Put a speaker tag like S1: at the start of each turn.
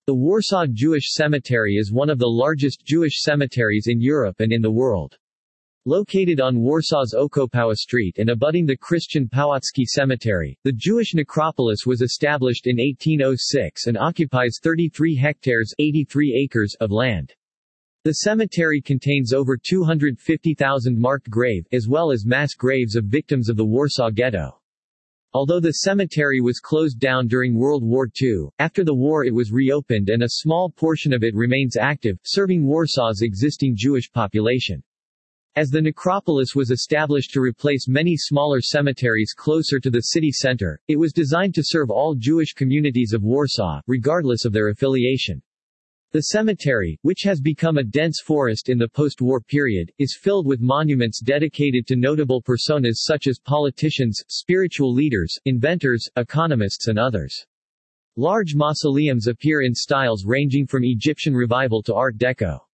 S1: The Warsaw Jewish Cemetery is one of the largest Jewish cemeteries in Europe and in the world. Located on Warsaw's Okopowa Street and abutting the Christian Pałacki Cemetery, the Jewish necropolis was established in 1806 and occupies 33 hectares 83 acres of land. The cemetery contains over 250,000 marked grave, as well as mass graves of victims of the Warsaw Ghetto. Although the cemetery was closed down during World War II, after the war it was reopened and a small portion of it remains active, serving Warsaw's existing Jewish population. As the necropolis was established to replace many smaller cemeteries closer to the city center, it was designed to serve all Jewish communities of Warsaw, regardless of their affiliation. The cemetery, which has become a dense forest in the post-war period, is filled with monuments dedicated to notable personas such as politicians, spiritual leaders, inventors, economists and others. Large mausoleums appear in styles ranging from Egyptian Revival to Art Deco.